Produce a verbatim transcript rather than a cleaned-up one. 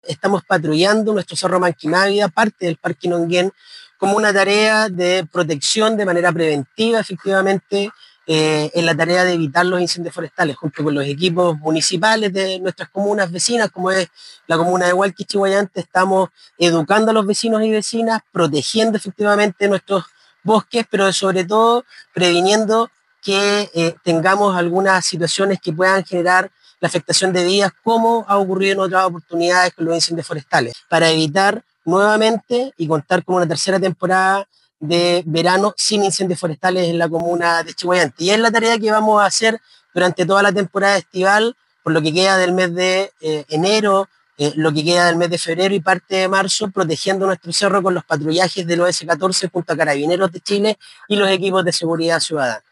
Estamos patrullando nuestro Cerro Manquimávida, parte del Parque Nonguén, como una tarea de protección de manera preventiva, efectivamente, eh, en la tarea de evitar los incendios forestales, junto con los equipos municipales de nuestras comunas vecinas, como es la comuna de Hualqui, Chiguayante. Estamos educando a los vecinos y vecinas, protegiendo efectivamente nuestros bosques, pero sobre todo previniendo que eh, tengamos algunas situaciones que puedan generar la afectación de vidas, como ha ocurrido en otras oportunidades con los incendios forestales, para evitar nuevamente y contar con una tercera temporada de verano sin incendios forestales en la comuna de Chiguayante. Y es la tarea que vamos a hacer durante toda la temporada estival, por lo que queda del mes de eh, enero, eh, lo que queda del mes de febrero y parte de marzo, protegiendo nuestro cerro con los patrullajes del O S catorce junto a Carabineros de Chile y los equipos de seguridad ciudadana.